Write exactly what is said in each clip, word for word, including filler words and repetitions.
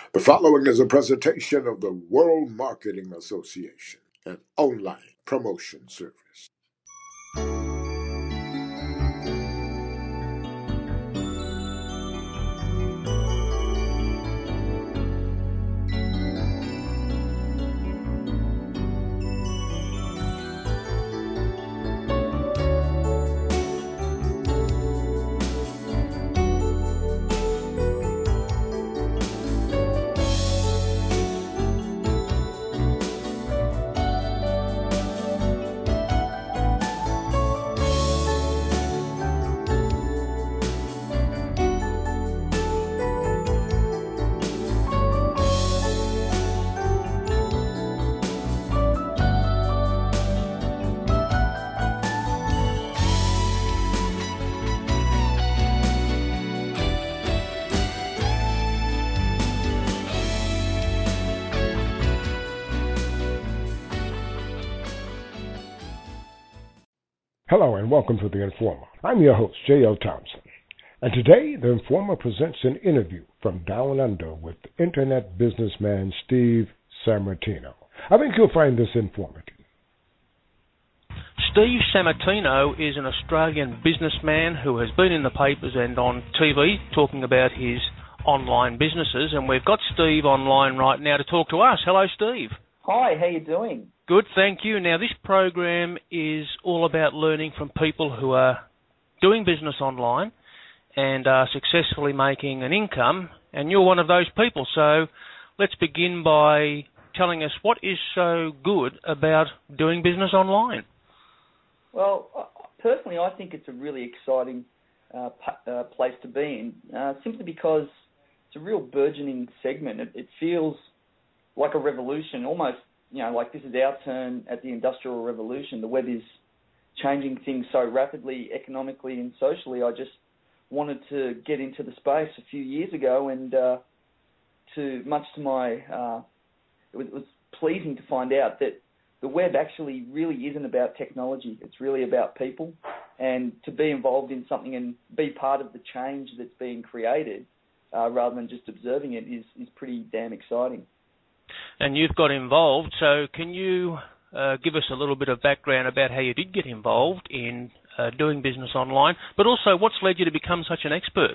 The following is a presentation of the World Marketing Association, an online promotion service. Hello and welcome to The Informer. I'm your host, J L Thompson. And today, The Informer presents an interview from Down Under with internet businessman Steve Sammartino. I think you'll find this informative. Steve Sammartino is an Australian businessman who has been in the papers and on T V talking about his online businesses, and we've got Steve online right now to talk to us. Hello, Steve. Hi, how you doing? Good, thank you. Now, this program is all about learning from people who are doing business online and are successfully making an income, and you're one of those people. So let's begin by telling us what is so good about doing business online. Well, personally, I think it's a really exciting uh, p- uh, place to be in, uh, simply because it's a real burgeoning segment. It, it feels like a revolution, almost, you know, like this is our turn at the Industrial Revolution. The web is changing things so rapidly, economically and socially. I just wanted to get into the space a few years ago, and uh, to much to my, uh, it, was, it was pleasing to find out that the web actually really isn't about technology. It's really about people, and to be involved in something and be part of the change that's being created, uh, rather than just observing it, is is pretty damn exciting. And you've got involved, so can you uh, give us a little bit of background about how you did get involved in uh, doing business online, but also what's led you to become such an expert?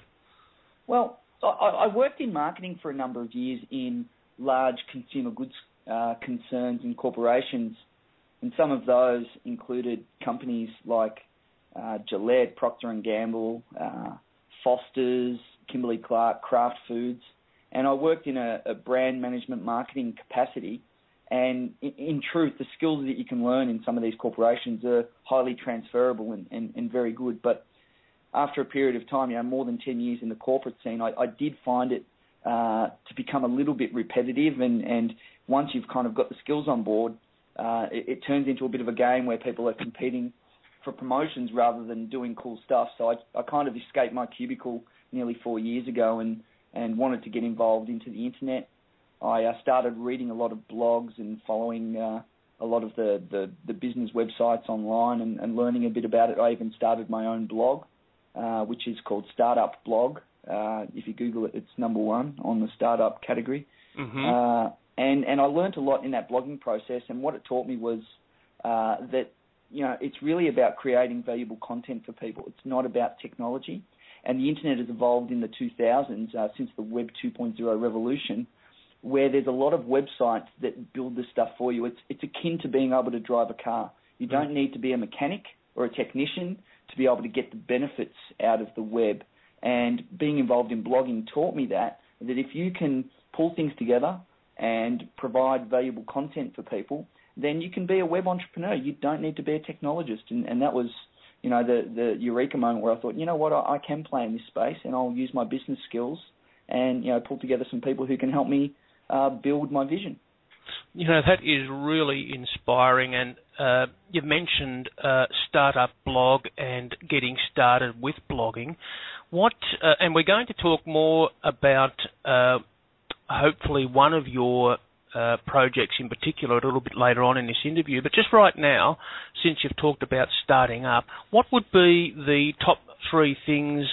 Well, I, I worked in marketing for a number of years in large consumer goods uh, concerns and corporations, and some of those included companies like uh, Gillette, Procter and Gamble, uh, Foster's, Kimberly-Clark, Kraft Foods. And I worked in a, a brand management marketing capacity, and in, in truth, the skills that you can learn in some of these corporations are highly transferable and, and, and very good. But after a period of time, you know, more than ten years in the corporate scene, I, I did find it uh, to become a little bit repetitive, and, and once you've kind of got the skills on board, uh, it, it turns into a bit of a game where people are competing for promotions rather than doing cool stuff. So I, I kind of escaped my cubicle nearly four years ago and and wanted to get involved into the internet. I uh, started reading a lot of blogs and following uh, a lot of the, the, the business websites online and, and learning a bit about it. I even started my own blog, uh, which is called Startup Blog. Uh, if you Google it, it's number one on the startup category. Mm-hmm. Uh, and, and I learned a lot in that blogging process, and what it taught me was uh, that, you know, it's really about creating valuable content for people. It's not about technology. And the internet has evolved in the two thousands, uh, since the Web two point oh revolution, where there's a lot of websites that build this stuff for you. It's it's akin to being able to drive a car. You don't need to be a mechanic or a technician to be able to get the benefits out of the web. And being involved in blogging taught me that, that if you can pull things together and provide valuable content for people, then you can be a web entrepreneur. You don't need to be a technologist. And, and that was, you know, the, the eureka moment where I thought, you know what, I, I can play in this space, and I'll use my business skills and, you know, pull together some people who can help me uh, build my vision. You know, that is really inspiring, and uh, you've mentioned uh, Startup Blog and getting started with blogging. What, uh, and we're going to talk more about uh, hopefully one of your uh, projects in particular a little bit later on in this interview, but just right now, since you've talked about starting up, what would be the top three things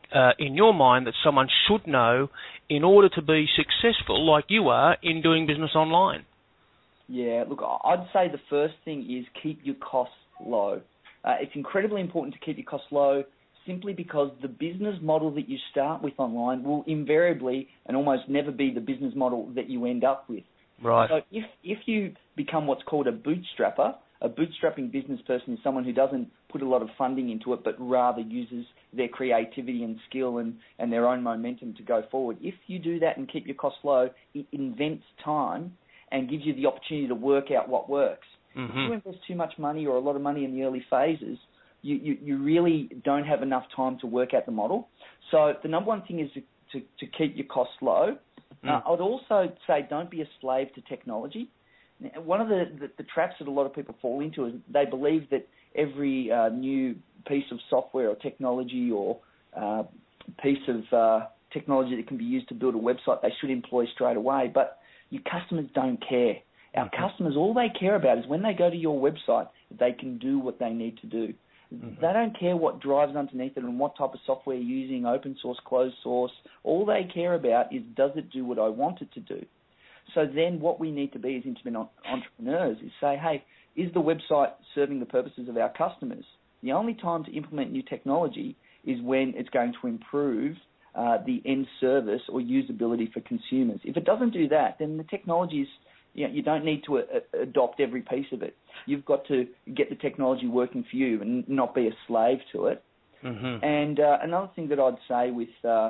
uh, in your mind that someone should know in order to be successful like you are in doing business online? Yeah, look, I'd say the first thing is keep your costs low. Uh, it's incredibly important to keep your costs low simply because the business model that you start with online will invariably and almost never be the business model that you end up with. Right. So if, if you become what's called a bootstrapper, a bootstrapping business person is someone who doesn't put a lot of funding into it, but rather uses their creativity and skill and, and their own momentum to go forward. If you do that and keep your costs low, it invents time and gives you the opportunity to work out what works. Mm-hmm. If you invest too much money or a lot of money in the early phases, you, you, you really don't have enough time to work out the model. So the number one thing is to, to, to keep your costs low. Mm. Uh, I would also say don't be a slave to technology. One of the, the, the traps that a lot of people fall into is they believe that every uh, new piece of software or technology or uh, piece of uh, technology that can be used to build a website they should employ straight away. But your customers don't care. Our mm-hmm. customers, all they care about is when they go to your website, they can do what they need to do. Mm-hmm. They don't care what drives underneath it and what type of software you're using, open source, closed source. All they care about is, does it do what I want it to do? So then what we need to be as internet entrepreneurs is say, hey, is the website serving the purposes of our customers? The only time to implement new technology is when it's going to improve uh, the end service or usability for consumers. If it doesn't do that, then the technology is, you know, you don't need to a- adopt every piece of it. You've got to get the technology working for you and not be a slave to it. Mm-hmm. And uh, another thing that I'd say with, uh,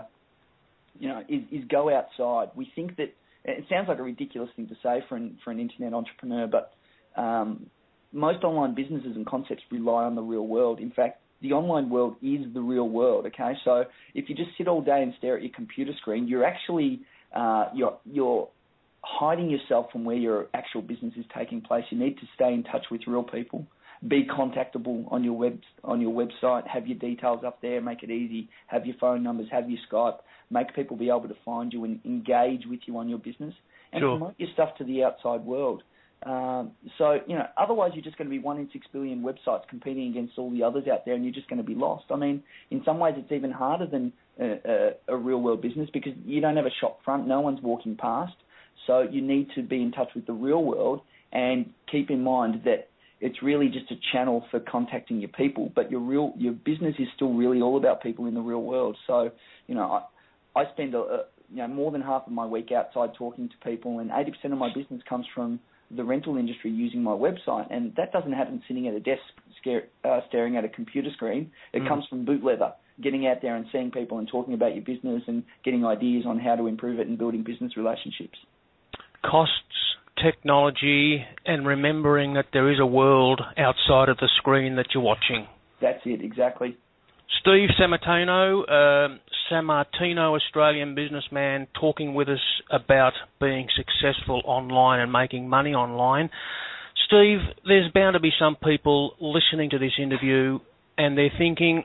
you know, is, is go outside. We think that it sounds like a ridiculous thing to say for an, for an internet entrepreneur, but um, most online businesses and concepts rely on the real world. In fact, the online world is the real world. Okay, so if you just sit all day and stare at your computer screen, you're actually uh, you're you're hiding yourself from where your actual business is taking place. You need to stay in touch with real people. Be contactable on your web on your website. Have your details up there. Make it easy. Have your phone numbers. Have your Skype. Make people be able to find you and engage with you on your business and sure. promote your stuff to the outside world. Um, so you know, otherwise you're just going to be one in six billion websites competing against all the others out there, and you're just going to be lost. I mean, in some ways it's even harder than a, a, a real world business because you don't have a shop front. No one's walking past. So you need to be in touch with the real world and keep in mind that it's really just a channel for contacting your people, but your real your business is still really all about people in the real world. So, you know, I, I spend a, a, you know more than half of my week outside talking to people, and eighty percent of my business comes from the rental industry using my website, and that doesn't happen sitting at a desk scare, uh, staring at a computer screen. It mm. comes from boot leather, getting out there and seeing people and talking about your business and getting ideas on how to improve it and building business relationships. Costs, technology, and remembering that there is a world outside of the screen that you're watching. That's it, exactly. Steve Sammartino, uh, Sammartino, Australian businessman, talking with us about being successful online and making money online. Steve, there's bound to be some people listening to this interview and they're thinking,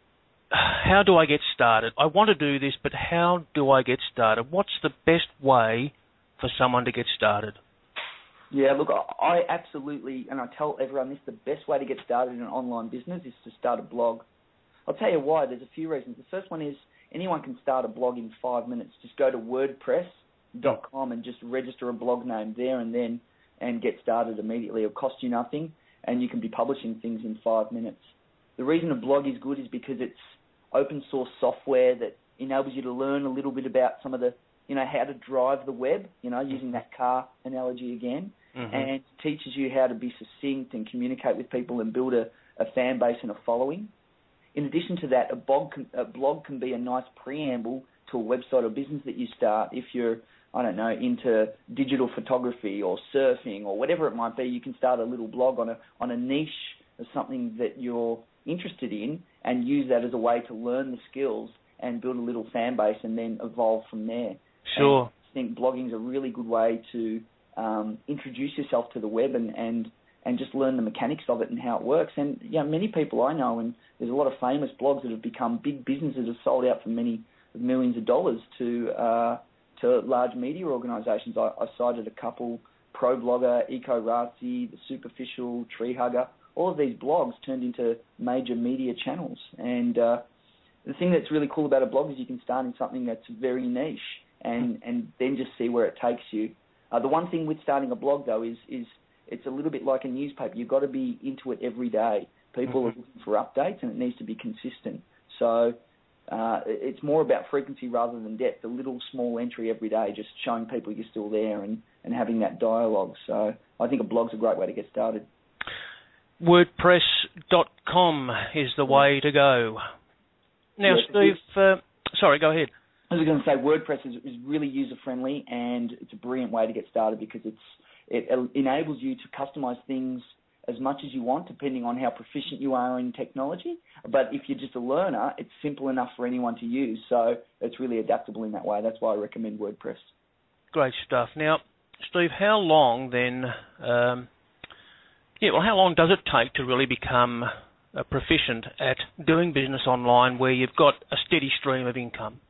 how do I get started? I want to do this, but how do I get started? What's the best way for someone to get started? Yeah, look, I absolutely, and I tell everyone this, the best way to get started in an online business is to start a blog. I'll tell you why. There's a few reasons. The first one is anyone can start a blog in five minutes. Just go to wordpress dot com and just register a blog name there and then and get started immediately. It'll cost you nothing, and you can be publishing things in five minutes. The reason a blog is good is because it's open source software that enables you to learn a little bit about some of the, you know, how to drive the web, you know, using that car analogy again, mm-hmm. and teaches you how to be succinct and communicate with people and build a, a fan base and a following. In addition to that, a blog, can, a blog can be a nice preamble to a website or business that you start. If you're, I don't know, into digital photography or surfing or whatever it might be, you can start a little blog on a on a niche of something that you're interested in and use that as a way to learn the skills and build a little fan base and then evolve from there. Sure. And I think blogging is a really good way to um, introduce yourself to the web and, and and just learn the mechanics of it and how it works. And you know, many people I know, and there's a lot of famous blogs that have become big businesses, have sold out for many millions of dollars to uh, to large media organisations. I, I cited a couple: ProBlogger, EcoRazi, The Superficial, Tree Hugger. All of these blogs turned into major media channels, and uh, the thing that's really cool about a blog is you can start in something that's very niche and, and then just see where it takes you. Uh, the one thing with starting a blog, though, is is it's a little bit like a newspaper. You've got to be into it every day. People mm-hmm. are looking for updates, and it needs to be consistent. So uh, it's more about frequency rather than depth. A little small entry every day, just showing people you're still there and, and having that dialogue. So I think a blog's a great way to get started. WordPress dot com is the way to go. Now, yeah, Steve, uh, sorry, go ahead. I was going to say WordPress is, is really user-friendly, and it's a brilliant way to get started because it's it enables you to customize things as much as you want, depending on how proficient you are in technology. But if you're just a learner, it's simple enough for anyone to use. So it's really adaptable in that way. That's why I recommend WordPress. Great stuff. Now, Steve, how long then, um, yeah, well, how long does it take to really become uh, proficient at doing business online where you've got a steady stream of income?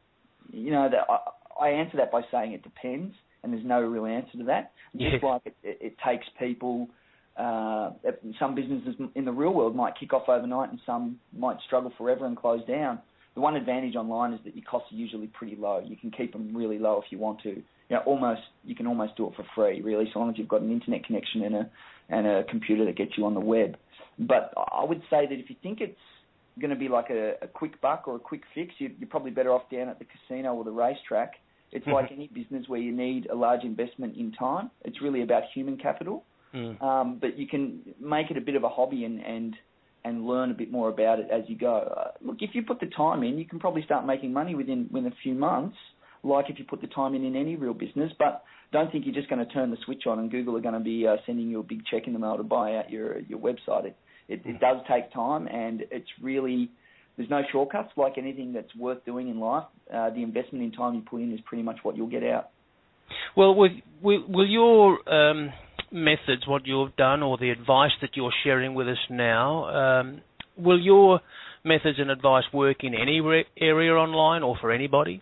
You know, that I, I answer that by saying it depends, and there's no real answer to that. Yeah. Just like it, it, it takes people, uh, some businesses in the real world might kick off overnight and some might struggle forever and close down. The one advantage online is that your costs are usually pretty low. You can keep them really low if you want to. You know, almost you can almost do it for free, really, so long as you've got an internet connection and a and a computer that gets you on the web. But I would say that if you think it's going to be like a, a quick buck or a quick fix, you, you're probably better off down at the casino or the racetrack. It's like any business where you need a large investment in time. It's really about human capital. Mm. Um, but you can make it a bit of a hobby and, and, and learn a bit more about it as you go. Uh, look, if you put the time in, you can probably start making money within, within a few months, like if you put the time in in any real business. But don't think you're just going to turn the switch on and Google are going to be uh, sending you a big check in the mail to buy out your, your website. It, it, it does take time, and it's really... There's no shortcuts. Like anything that's worth doing in life, uh, the investment in time you put in is pretty much what you'll get out. Well, will, will, will your um, methods, what you've done, or the advice that you're sharing with us now, um, will your methods and advice work in any re- area online or for anybody?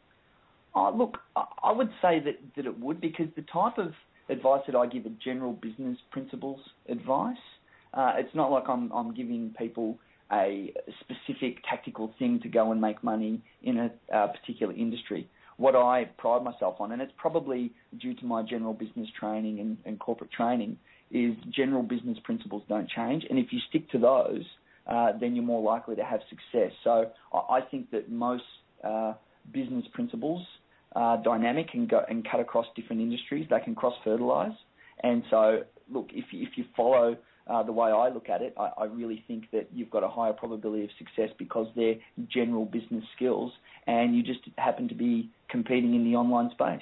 Oh, look, I would say that, that it would, because the type of advice that I give are general business principles advice. Uh, it's not like I'm, I'm giving people a specific tactical thing to go and make money in a uh, particular industry. What I pride myself on, and it's probably due to my general business training and, and corporate training, is general business principles don't change. And if you stick to those, uh, then you're more likely to have success. So I think that most uh, business principles are dynamic and, go, and cut across different industries. They can cross-fertilise. And so, look, if you, if you follow Uh, the way I look at it, I, I really think that you've got a higher probability of success because they're general business skills and you just happen to be competing in the online space.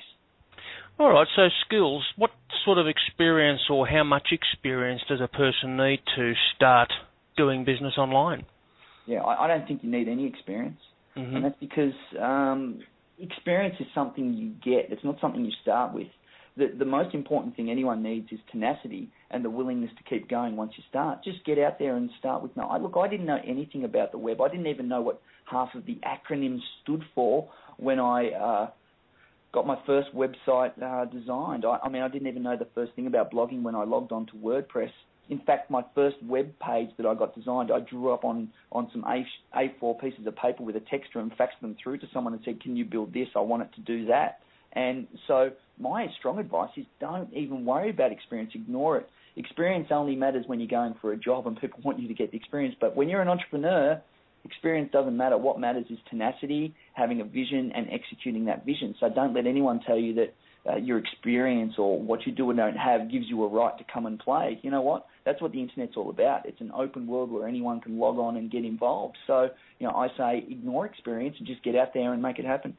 All right, so skills. What sort of experience or how much experience does a person need to start doing business online? Yeah, I, I don't think you need any experience. Mm-hmm. And that's because um, experience is something you get. It's not something you start with. The, the most important thing anyone needs is tenacity and the willingness to keep going once you start. Just get out there and start with no. I, look, I didn't know anything about the web. I didn't even know what half of the acronyms stood for when I uh, got my first website uh, designed. I, I mean, I didn't even know the first thing about blogging when I logged on to WordPress. In fact, my first web page that I got designed, I drew up on, on some A four pieces of paper with a texture and faxed them through to someone and said, can you build this? I want it to do that. And so my strong advice is don't even worry about experience. Ignore it. Experience only matters when you're going for a job and people want you to get the experience. But when you're an entrepreneur, experience doesn't matter. What matters is tenacity, having a vision, and executing that vision. So don't let anyone tell you that uh, your experience or what you do or don't have gives you a right to come and play. You know what? That's what the Internet's all about. It's an open world where anyone can log on and get involved. So, you know, I say ignore experience and just get out there and make it happen.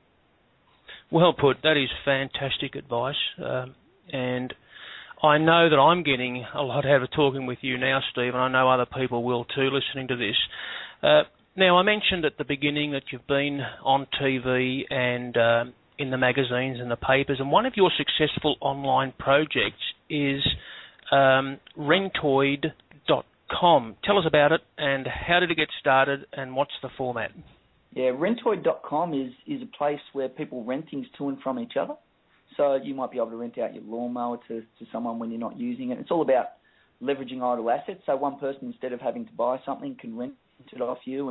Well put. That is fantastic advice. Um, and I know that I'm getting a lot out of talking with you now, Steve, and I know other people will too listening to this. Uh, now, I mentioned at the beginning that you've been on T V and uh, in the magazines and the papers, and one of your successful online projects is um, rentoid dot com. Tell us about it and how did it get started and what's the format? Yeah, rentoid dot com is, is a place where people rent things to and from each other. So you might be able to rent out your lawnmower to, to someone when you're not using it. It's all about leveraging idle assets. So one person, instead of having to buy something, can rent it off you. And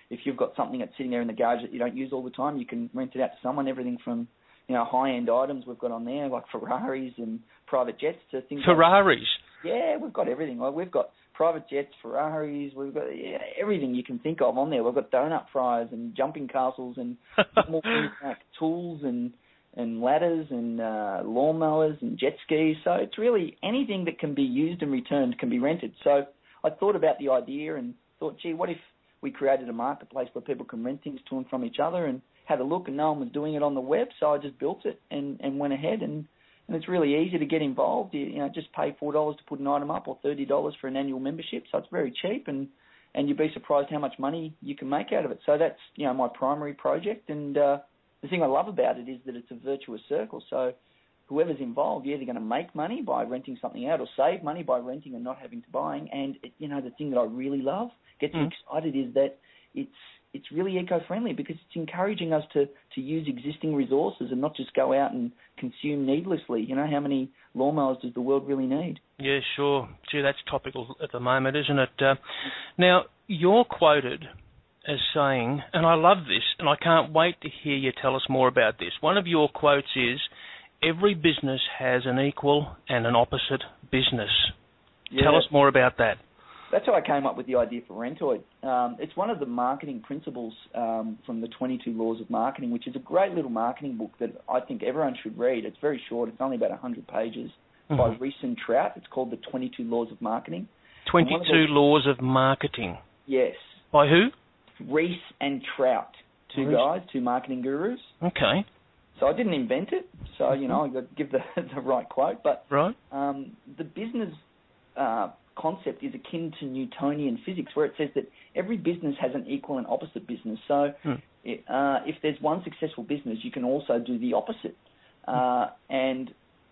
if you've got something that's sitting there in the garage that you don't use all the time, you can rent it out to someone. Everything from, you know, high-end items we've got on there, like Ferraris and private jets, to things Ferraris? Like, yeah, we've got everything. Like, we've got private jets, Ferraris, we've got yeah, everything you can think of on there. We've got donut fryers and jumping castles and more things like tools and, and ladders and uh, lawnmowers and jet skis. So it's really anything that can be used and returned can be rented. So I thought about the idea and thought, gee, what if we created a marketplace where people can rent things to and from each other, and had a look, and no one was doing it on the web, so I just built it and, and went ahead. And, and it's really easy to get involved. You, you know, just pay four dollars to put an item up, or thirty dollars for an annual membership, so it's very cheap, and, and you'd be surprised how much money you can make out of it. So that's, you know, my primary project, and uh, the thing I love about it is that it's a virtuous circle. So whoever's involved, you're either going to make money by renting something out, or save money by renting and not having to buying. And, it, you know, the thing that I really love, gets me mm. excited, is that it's it's really eco-friendly, because it's encouraging us to, to use existing resources and not just go out and consume needlessly. You know, how many lawnmowers does the world really need? Yeah, sure. Gee, that's topical at the moment, isn't it? Uh, now, you're quoted as saying, and I love this, and I can't wait to hear you tell us more about this. One of your quotes is, every business has an equal and an opposite business. Yeah. Tell us more about that. That's how I came up with the idea for Rentoid. Um, it's one of the marketing principles um, from the twenty-two Laws of Marketing, which is a great little marketing book that I think everyone should read. It's very short. It's only about one hundred pages, mm-hmm. by Rees and Trout. It's called the twenty-two Laws of Marketing. twenty-two those, Laws of Marketing? Yes. By who? Rees and Trout. Two Rees. guys, two marketing gurus. Okay. So I didn't invent it, so, you know, I've got to give the, the right quote. But right. um, the business uh, concept is akin to Newtonian physics, where it says that every business has an equal and opposite business. So hmm. it, uh, if there's one successful business, you can also do the opposite. Uh, and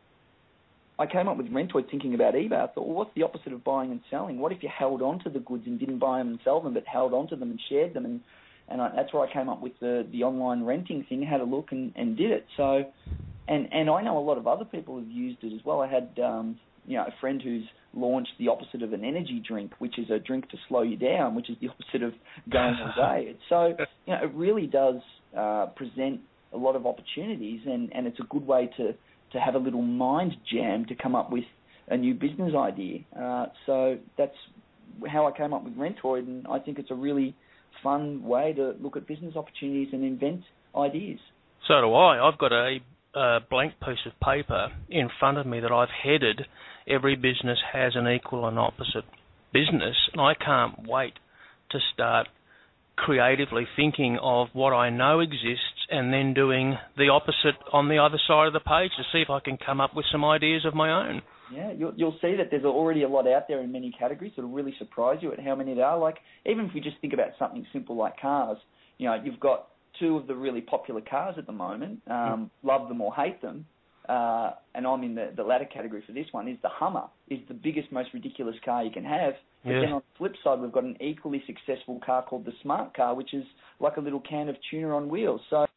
I came up with Rentoid thinking about eBay. I thought, well, what's the opposite of buying and selling? What if you held on to the goods and didn't buy them and sell them, but held on to them and shared them? And And I, that's where I came up with the, the online renting thing, had a look and, and did it. So, and, and I know a lot of other people have used it as well. I had um, you know, a friend who's launched the opposite of an energy drink, which is a drink to slow you down, which is the opposite of going all day. So, you know, it really does uh, present a lot of opportunities, and, and it's a good way to, to have a little mind jam to come up with a new business idea. Uh, so that's how I came up with Rentoid, and I think it's a really fun way to look at business opportunities and invent ideas. So do I. I've got a, a blank piece of paper in front of me that I've headed, every business has an equal and opposite business, and I can't wait to start creatively thinking of what I know exists and then doing the opposite on the other side of the page to see if I can come up with some ideas of my own. Yeah, you'll, you'll see that there's already a lot out there in many categories. It'll really surprise you at how many there are. Like, even if we just think about something simple like cars, you know, you've got two of the really popular cars at the moment, um, love them or hate them, uh, and I'm in the, the latter category for this one, is the Hummer, is the biggest, most ridiculous car you can have. But yeah. then on the flip side, we've got an equally successful car called the Smart Car, which is like a little can of tuna on wheels. So,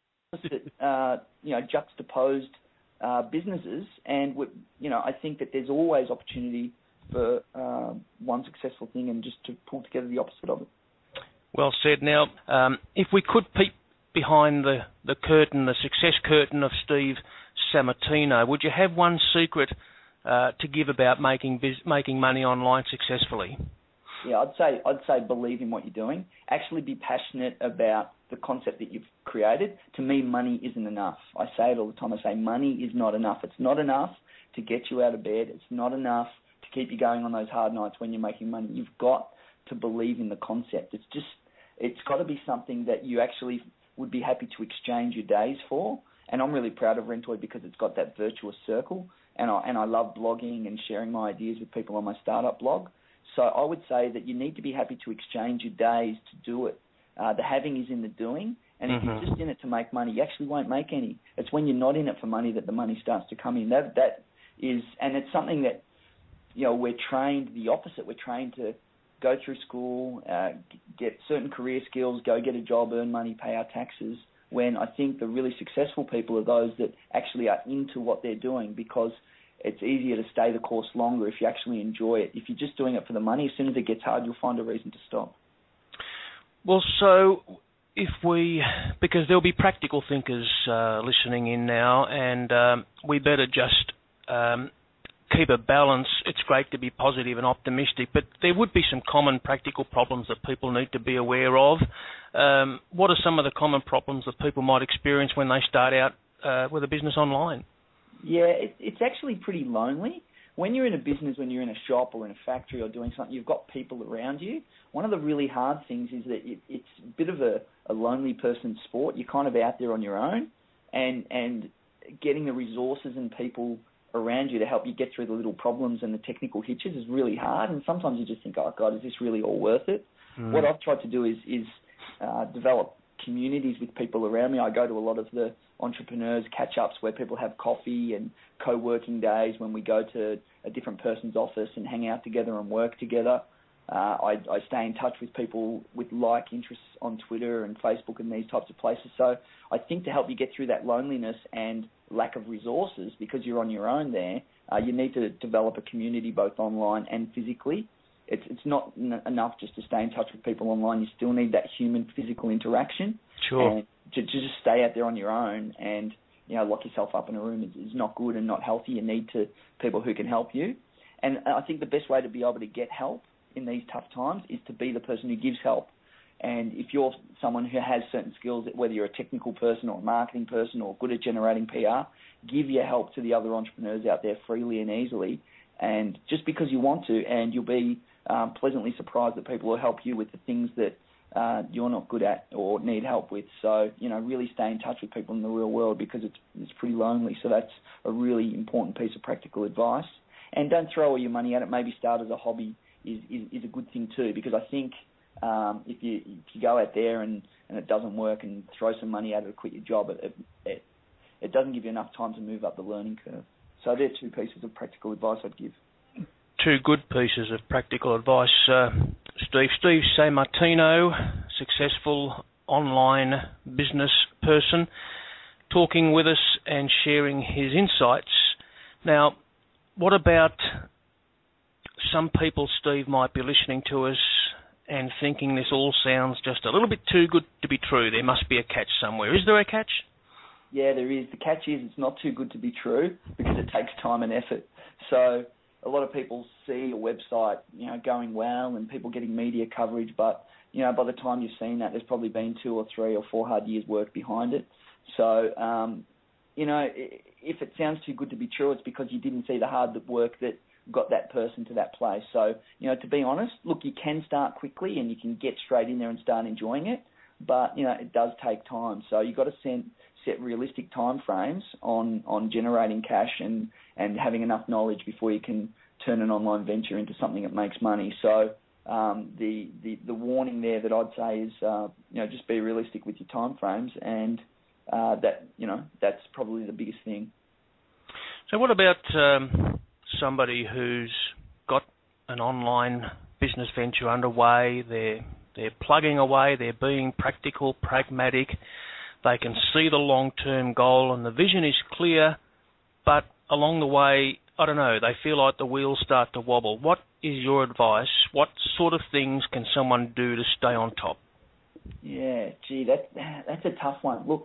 uh, you know, juxtaposed Uh, businesses, and you know, I think that there's always opportunity for uh, one successful thing, and just to pull together the opposite of it. Well said. Now, um, if we could peek behind the, the curtain, the success curtain of Steve Sammartino, would you have one secret uh, to give about making biz- making money online successfully? Yeah, I'd say I'd say believe in what you're doing. Actually, be passionate about the concept that you've created. To me, money isn't enough. I say it all the time. I say money is not enough. It's not enough to get you out of bed. It's not enough to keep you going on those hard nights when you're making money. You've got to believe in the concept. It's just, it's got to be something that you actually would be happy to exchange your days for. And I'm really proud of Rentoid because it's got that virtuous circle. And I, and I love blogging and sharing my ideas with people on my startup blog. So I would say that you need to be happy to exchange your days to do it. Uh, the having is in the doing, and if mm-hmm. you're just in it to make money, you actually won't make any. It's when you're not in it for money that the money starts to come in. That that is, and it's something that, you know, we're trained the opposite. We're trained to go through school, uh, get certain career skills, go get a job, earn money, pay our taxes. When I think the really successful people are those that actually are into what they're doing, because it's easier to stay the course longer if you actually enjoy it. If you're just doing it for the money, as soon as it gets hard, you'll find a reason to stop. Well, so if we, because there'll be practical thinkers uh, listening in now, and um, we better just um, keep a balance. It's great to be positive and optimistic, but there would be some common practical problems that people need to be aware of. Um, what are some of the common problems that people might experience when they start out uh, with a business online? Yeah, it, it's actually pretty lonely. When you're in a business, when you're in a shop or in a factory or doing something, you've got people around you. One of the really hard things is that it, it's a bit of a, a lonely person's sport. You're kind of out there on your own, and and getting the resources and people around you to help you get through the little problems and the technical hitches is really hard. And sometimes you just think, oh, God, is this really all worth it? Mm. What I've tried to do is, is uh, develop communities with people around me. I go to a lot of the entrepreneurs catch-ups where people have coffee and co-working days when we go to a different person's office and hang out together and work together. Uh, I, I stay in touch with people with like interests on Twitter and Facebook and these types of places. So I think to help you get through that loneliness and lack of resources, because you're on your own there, uh, you need to develop a community both online and physically. It's it's not n- enough just to stay in touch with people online. You still need that human physical interaction. Sure. And to, to just stay out there on your own and, you know, lock yourself up in a room is, is not good and not healthy. You need to people who can help you. And I think the best way to be able to get help in these tough times is to be the person who gives help. And if you're someone who has certain skills, whether you're a technical person or a marketing person or good at generating P R, give your help to the other entrepreneurs out there freely and easily. And just because you want to, and you'll be um, pleasantly surprised that people will help you with the things that uh, you're not good at or need help with. So, you know, really stay in touch with people in the real world because it's it's pretty lonely. So that's a really important piece of practical advice. And don't throw all your money at it. Maybe start as a hobby is, is, is a good thing too, because I think um, if you if you go out there and, and it doesn't work and throw some money at it or quit your job, it, it it doesn't give you enough time to move up the learning curve. So they're two pieces of practical advice I'd give. Two good pieces of practical advice, uh, Steve. Steve Sammartino, successful online business person, talking with us and sharing his insights. Now, what about some people, Steve, might be listening to us and thinking this all sounds just a little bit too good to be true. There must be a catch somewhere. Is there a catch? Yeah, there is. The catch is it's not too good to be true because it takes time and effort. So a lot of people see a website, you know, going well and people getting media coverage, but, you know, by the time you've seen that, there's probably been two or three or four hard years' work behind it. So, um, you know, if it sounds too good to be true, it's because you didn't see the hard work that got that person to that place. So, you know, to be honest, look, you can start quickly and you can get straight in there and start enjoying it, but, you know, it does take time. So you've got to send, set realistic time frames on, on generating cash and, and having enough knowledge before you can turn an online venture into something that makes money. So um, the, the the warning there that I'd say is, uh, you know, just be realistic with your time frames, and uh, that, you know, that's probably the biggest thing. So what about um, somebody who's got an online business venture underway? They're they're plugging away. They're being practical, pragmatic. They can see the long-term goal and the vision is clear, but along the way, I don't know, they feel like the wheels start to wobble. What is your advice? What sort of things can someone do to stay on top? Yeah, gee, that, that's a tough one. Look,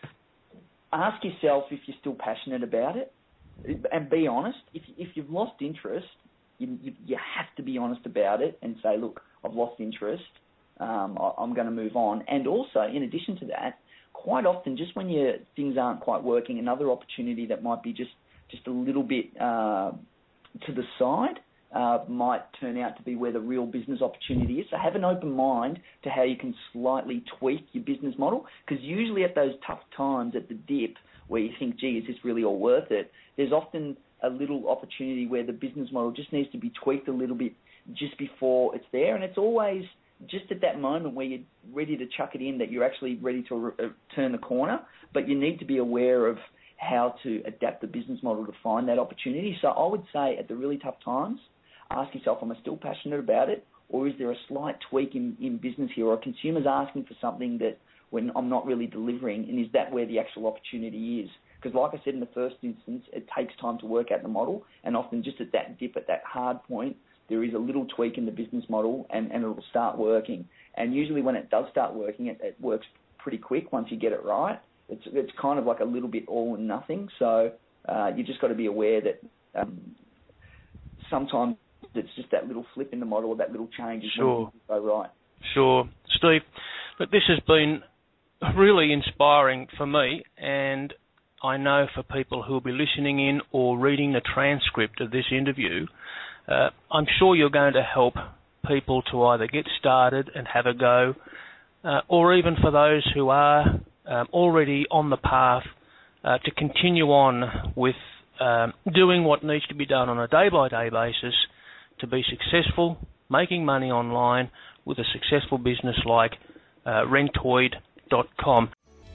ask yourself if you're still passionate about it, and be honest. If, if you've lost interest, you, you, you have to be honest about it and say, look, I've lost interest, um, I, I'm going to move on. And also, in addition to that, quite often, just when your things aren't quite working, another opportunity that might be just, just a little bit uh, to the side uh, might turn out to be where the real business opportunity is. So have an open mind to how you can slightly tweak your business model, because usually at those tough times, at the dip, where you think, gee, is this really all worth it, there's often a little opportunity where the business model just needs to be tweaked a little bit just before it's there. And it's always just at that moment where you're ready to chuck it in that you're actually ready to re- turn the corner, but you need to be aware of how to adapt the business model to find that opportunity. So I would say at the really tough times, ask yourself, am I still passionate about it, or is there a slight tweak in, in business here, or are consumers asking for something that when I'm not really delivering, and is that where the actual opportunity is? Because like I said in the first instance, it takes time to work out the model, and often just at that dip, at that hard point, there is a little tweak in the business model, and, and it'll start working. And usually when it does start working, it, it works pretty quick once you get it right. It's it's kind of like a little bit all and nothing. So uh, you just got to be aware that um, sometimes it's just that little flip in the model or that little change is sure. when you go right. Sure. Steve, look, this has been really inspiring for me, and I know for people who will be listening in or reading the transcript of this interview, uh, I'm sure you're going to help people to either get started and have a go, uh, or even for those who are um, already on the path uh, to continue on with um, doing what needs to be done on a day-by-day basis to be successful, making money online with a successful business like uh, rentoid dot com.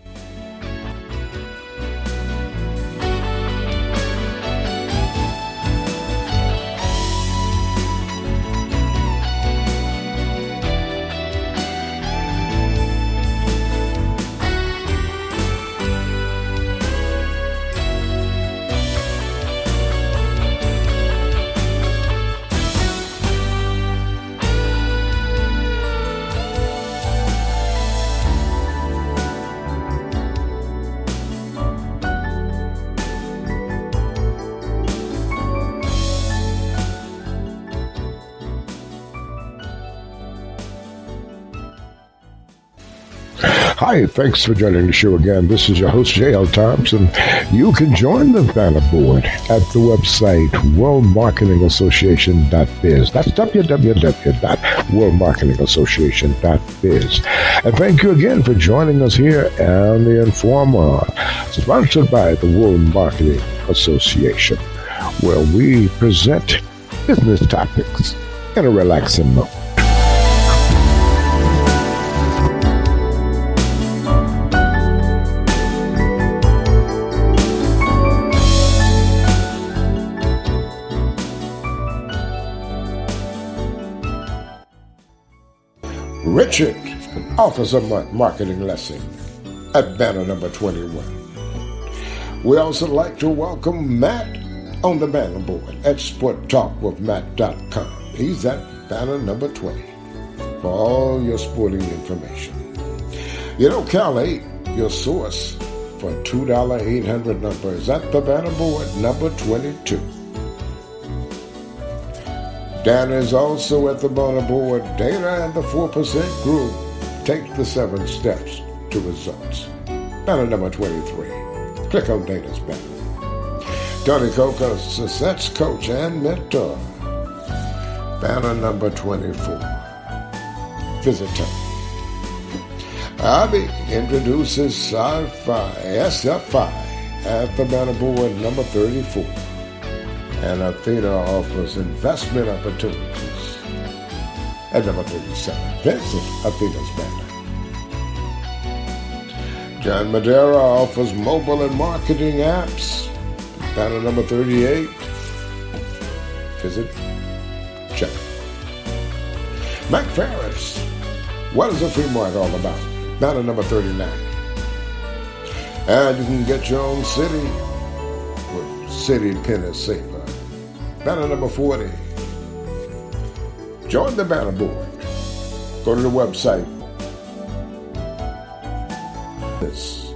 Hi, thanks for joining the show again. This is your host, J L Thompson. You can join the banner board at the website world marketing association dot biz. That's w w w dot world marketing association dot biz. And thank you again for joining us here on The Informer, sponsored by the World Marketing Association, where we present business topics in a relaxing mode. Richard offers a marketing lesson at banner number twenty-one. We also like to welcome Matt on the banner board at sport talk with matt dot com. He's at banner number twenty for all your sporting information. You know, Kelly, your source for two dollars eight hundred numbers at the banner board number twenty-two. Dan is also at the banner board. Dana and the four percent group take the seven steps to results. Banner number twenty-three. Click on Dana's banner. Tony Coco, success coach and mentor. Banner number twenty-four. Visit Tony. Abby introduces Sci-Fi, S F I, at the banner board number thirty-four. And Athena offers investment opportunities at number thirty-seven. Visit Athena's banner. John Madera offers mobile and marketing apps. Banner number thirty-eight. Visit check. Mac Ferris. What is a free market all about? Banner number thirty-nine. And you can get your own city with City Penny Saver. Banner number forty. Join the banner board. Go to the website. This.